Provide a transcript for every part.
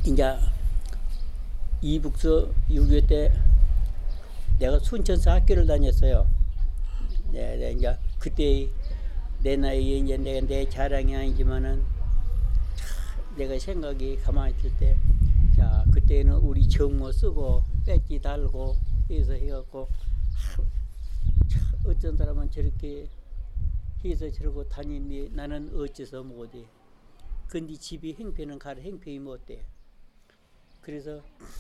이제 이북서 6.25 때 내가 순천서 학교를 다녔어요. 네, 이제 그때 내 나이에 이제 내 자랑이 아니지만은 내가 생각이 가만히 있을 때, 자 그때는 우리 정모 쓰고 배지 달고 해서 해갖고 어떤 사람은 저렇게 해서 저러고 다니니 나는 어째서 못해. 근데 집이 행편은 가라 행편이 못돼. 그래서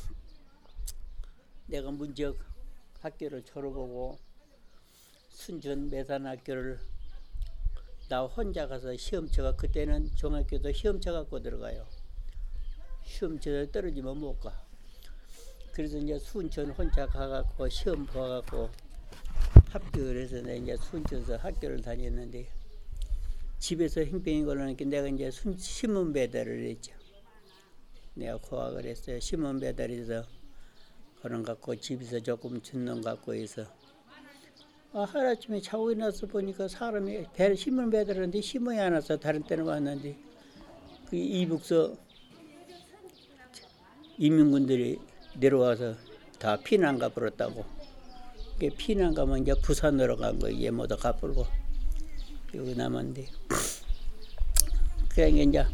내가 문적 학교를 졸업하고 순천 매산학교를 나 혼자 가서 시험쳐가, 그때는 중학교도 시험쳐 갖고 들어가요. 시험쳐서 떨어지면 못 가. 그래서 이제 순천 혼자 가갖고 시험 봐갖고 합격을 해서 내가 이제 순천서 학교를 다녔는데, 집에서 행병이 걸리니까 내가 이제 신문 배달을 했죠. 내가 고학을 했어요. 신문 배달해서 그런 갖고 집에서 조금 줬는 갖고 해서 하루아침에 자고 일어나서 보니까 사람이 신문 배달하는데 신문이 안 왔어. 다른 때는 왔는데 그 이북서 인민군들이 내려와서 다 피난 가버렸다고. 피난 가면 이제 부산으로 간 거예요. 얘 모두 가버리고 여기 남았는데, 그러니까 이제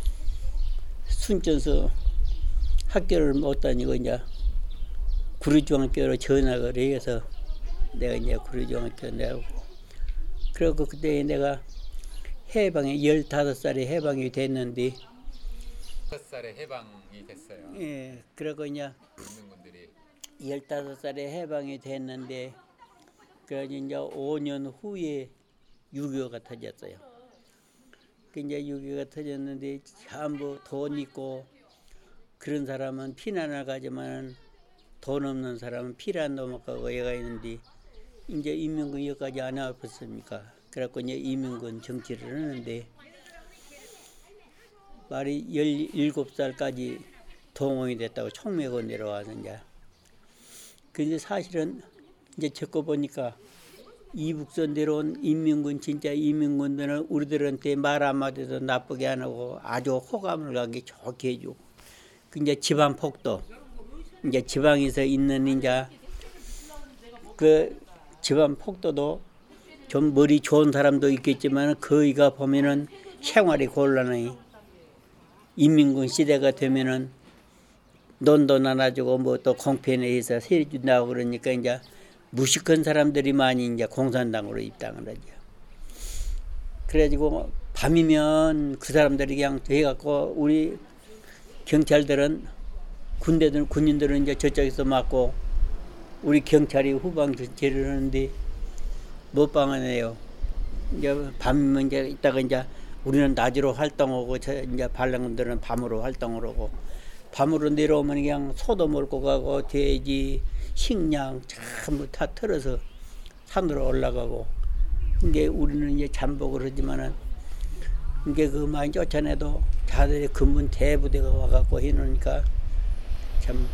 순천서 학교를 못 다니고 이제 구리중학교로 전학을 해서 내가 이제 구리중학교 내고, 그리고 그때 내가 해방에 15살에 해방이 됐는데, 5살에 해방이 됐어요. 예, 그리고 이제 인민군들이 15살에 해방이 됐는데, 그래서 이제 5년 후에 6.25가 터졌어요. 그 이제 6.25가 터졌는데 전부 돈 있고 그런 사람은 피난을 가지만 돈 없는 사람은 피를 안 넘어가고 얘가 있는데, 이제 인민군 여기까지 안 와봤습니까? 그래갖고 이제 인민군 정치를 하는데, 말이 17살까지 동원이 됐다고 총매고 내려와서 이제. 근데 사실은 이제 적고 보니까 이북서 내려온 인민군, 진짜 인민군들은 우리들한테 말 한마디도 나쁘게 안 하고 아주 호감을 가게 좋게 해주고, 그 이제 집안 폭도, 이제 지방에서 있는 이제 그 집안 폭도도 좀 머리 좋은 사람도 있겠지만 거기가 보면은 생활이 곤란해. 인민군 시대가 되면은 돈도 나눠주고 뭐 또 공편에 의해서 세준다고 그러니까 이제 무식한 사람들이 많이 이제 공산당으로 입당을 하죠. 그래가지고 밤이면 그 사람들이 그냥 해갖고 우리 경찰들은 군인들은 이제 저쪽에서 맞고 우리 경찰이 후방 조치를 하는데 못 방어내요. 이제 밤이면 이제 이따가 이제 우리는 낮으로 활동하고 이제 반란군들은 밤으로 활동을 하고, 밤으로 내려오면 그냥 소도 몰고 가고 돼지, 식량 전부 다 털어서 산으로 올라가고, 이게 우리는 이제 잠복을 하지만은 이게 그 많이 쫓아내도 자들이 근문 대부대가 와갖고 해놓으니까 참.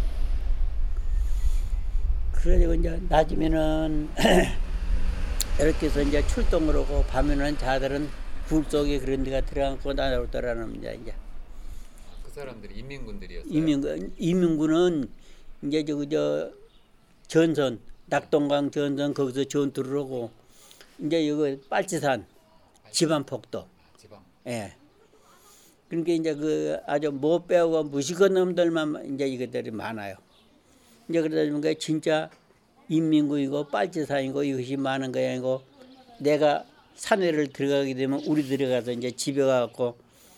그래가지고 이제 낮이면은 이렇게 해서 이제 출동을 하고, 밤에는 자들은 굴 속에 그런 데가 들어가고 나오더라는 이제. 그 사람들이 인민군들이었어요. 인민군은 이제 저 전선, 낙동강 전선 거기서 전투를 하고, 이제 여기 빨치산 지방폭도. 지방. 예. 그러니까 이제 그 아주 못 배우고 무식한 놈들만 이제 이것들이 많아요. 이제 그러다 보니까 진짜 인민군이고 빨치산이고 이것이 많은 거야. 이고 내가 산회를 들어가게 되면 우리 들어가서 이제 집에 가갖고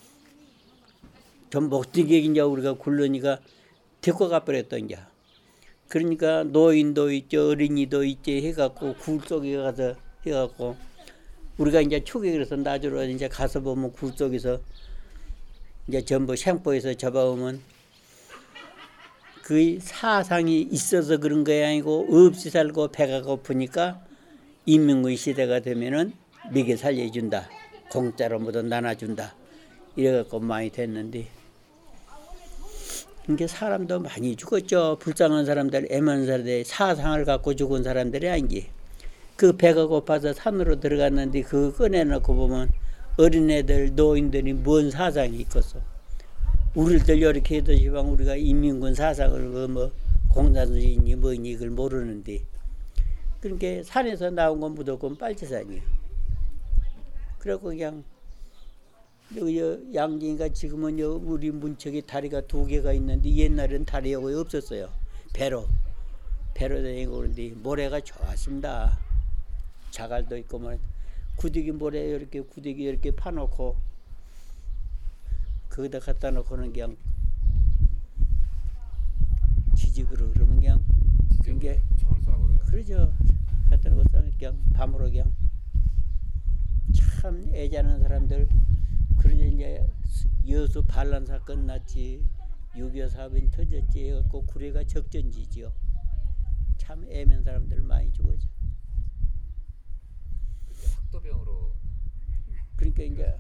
좀 못 뛰게 이제 우리가 굴러니까 데리고 가버렸던 이제. 그러니까 노인도 있죠, 어린이도 있지 해갖고 굴 속에 가서 해갖고 우리가 이제 추격해서 낮으로 이제 가서 보면 굴 속에서 이제 전부 생포에서 잡아오면 그 사상이 있어서 그런 거야 아니고 없이 살고 배가 고프니까 인민군 시대가 되면은 먹여 살려준다, 공짜로 뭐도 나눠준다 이래갖고 많이 됐는데, 이게 사람도 많이 죽었죠. 불쌍한 사람들, 애만 사람들, 사상을 갖고 죽은 사람들이 아니지. 그 배가 고파서 산으로 들어갔는데 그거 꺼내놓고 보면 어린애들, 노인들이 뭔 사상이 있겠어. 우리들 이렇게 해도시방 우리가 인민군 사상을 뭐 공산주의니 뭐니 이걸 모르는데 그러니까 산에서 나온 건 무조건 빨치산이에요. 그래갖고 그냥 여기 양진이가 지금은 우리 문척에 다리가 2개가 있는데 옛날엔 다리가 거의 없었어요. 배로 다니고 그런데 모래가 좋았습니다. 자갈도 있고 뭐 구데기 모래 이렇게 구데기 이렇게 파놓고 거기다 갖다 놓고는 그냥 지집으로 그러면 그냥 그게 총을 쏴 그래요. 그러죠. 갖다 놓고 그냥 밤으로 그냥 참 애자는 사람들. 그러니 이제 여수 반란 사건 났지 6.25 사변 터졌지 해갖고 구례가 적전지지요. 참 애면 사람들 많이 죽어져. 그때 학도병으로 그러니까 이제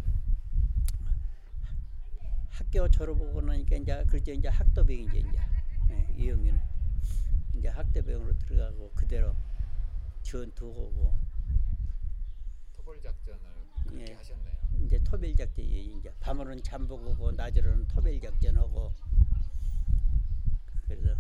학교 졸업하고 나니까 이제 그렇죠. 이제 학도병이죠. 이제 이영규는 이제 학도병으로 들어가고 그대로 전투하고 토벌 작전을 그렇게 예. 하셨네요. 이제 토별 작전이 이제 밤으로는 잠복하고 낮으로는 토별 작전하고 그래서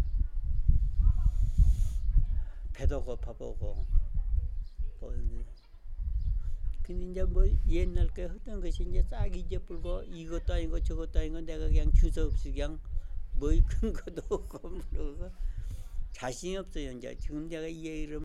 배도 고파보고 뭐 근데 이제 뭐 옛날 거 했던 것이 이제 싹 잊어불고 이것도 아니고 저것도 아니고 내가 그냥 주저 없이 그냥 뭐 큰 것도 없고 뭐 자신이 없어요. 이제 지금 내가 이 얘기를